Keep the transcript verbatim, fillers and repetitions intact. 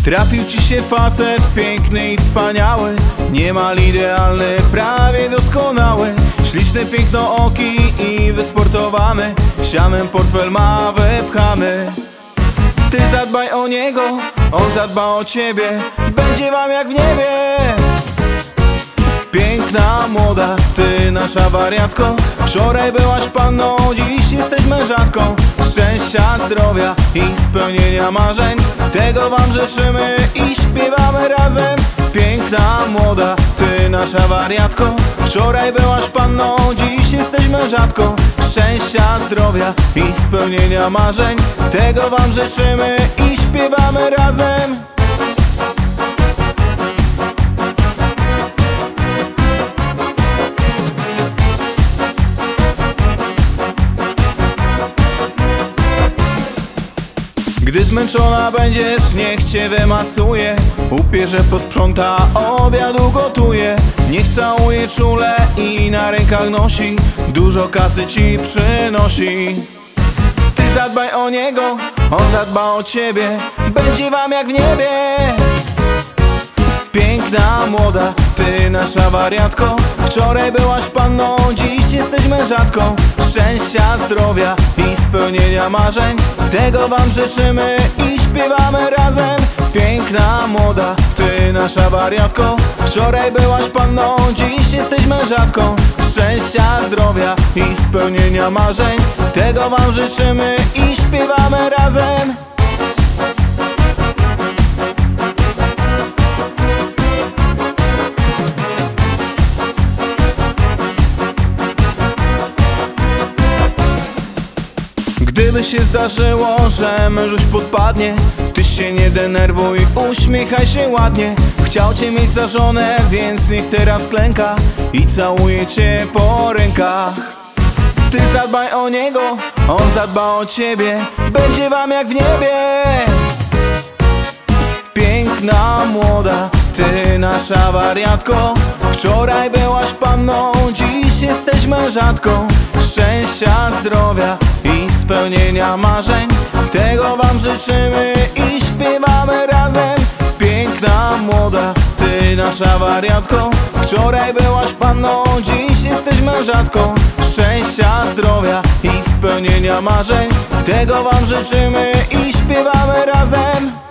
Trafił ci się facet piękny i wspaniały, niemal idealny, prawie doskonały. Śliczny, pięknooki i wysportowany, ścianem portfel ma wypchany. Ty zadbaj o niego, on zadba o ciebie, będzie wam jak w niebie. Piękna, młoda, ty nasza wariatko, wczoraj byłaś panną, dziś jesteś mężatką. Szczęścia, zdrowia i spełnienia marzeń, tego wam życzymy i śpiewamy razem. Piękna, młoda, ty nasza wariatko, wczoraj byłaś panną, dziś jesteś mężatką. Szczęścia, zdrowia i spełnienia marzeń, tego wam życzymy i śpiewamy razem. Gdy zmęczona będziesz, niech cię wymasuje, upierze, posprząta, obiad ugotuje. Niech całuje czule i na rękach nosi, dużo kasy ci przynosi. Ty zadbaj o niego, on zadba o ciebie, będzie wam jak w niebie. Piękna, młoda, ty nasza wariatko, wczoraj byłaś panną, dziś jesteś mężatką. Szczęścia, zdrowia i spełnienia marzeń, tego wam życzymy i śpiewamy razem. Piękna, młoda, ty nasza wariatko, wczoraj byłaś panną, dziś jesteś mężatką. Szczęścia, zdrowia i spełnienia marzeń, tego wam życzymy i śpiewamy razem. Gdyby się zdarzyło, że mężuś podpadnie, ty się nie denerwuj, uśmiechaj się ładnie. Chciał cię mieć za żonę, więc niech teraz klęka i całuje cię po rękach. Ty zadbaj o niego, on zadba o ciebie, będzie wam jak w niebie. Piękna, młoda, ty nasza wariatko, wczoraj byłaś panną, dziś jesteś mężatką. Szczęścia, zdrowia i spełnienia marzeń, tego wam życzymy i śpiewamy razem. Piękna, młoda, ty nasza wariatko, wczoraj byłaś panną, dziś jesteś mężatką. Szczęścia, zdrowia i spełnienia marzeń, tego wam życzymy i śpiewamy razem.